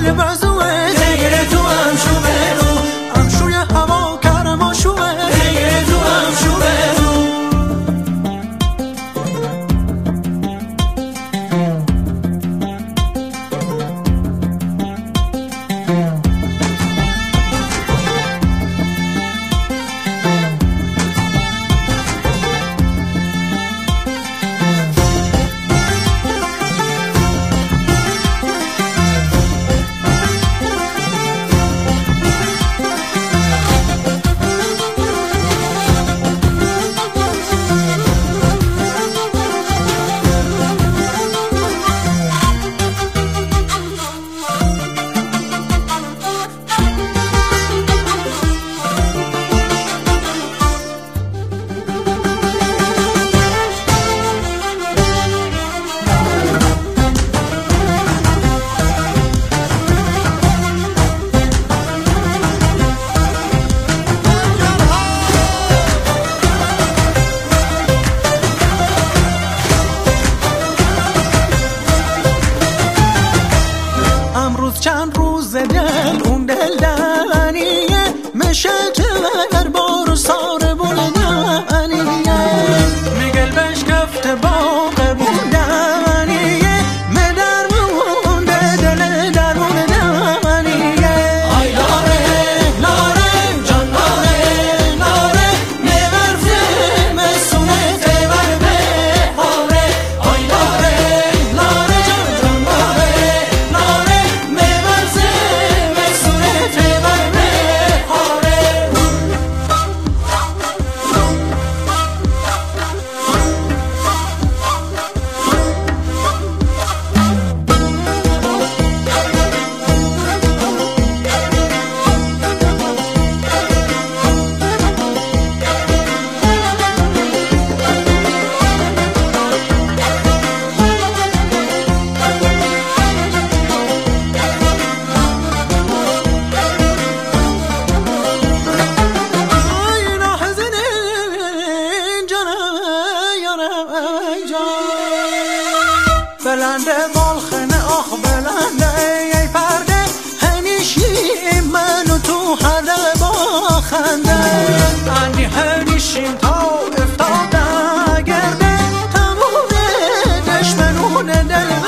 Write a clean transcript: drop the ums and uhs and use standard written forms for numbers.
دل بزوه غیر تو هم شوه رو هم شوی هوا کرم و شوه غیر تو هم شوه رو چند روز دل اون دل دنیه میشه که بر بارو سار بلدنیه میگل بش کفت باق بودنیه مدر مونده دل درون دمنیه آی لاره لاره جان لاره لاره میورزه مسونه تیور بهاره آی لاره لاره جان لاره لاره بلنده بالخنه آخ بلنده ای پرده هنیشی من و تو هر با خنده انی هنیشیم تا افتاده گرده تموم دشمنون دل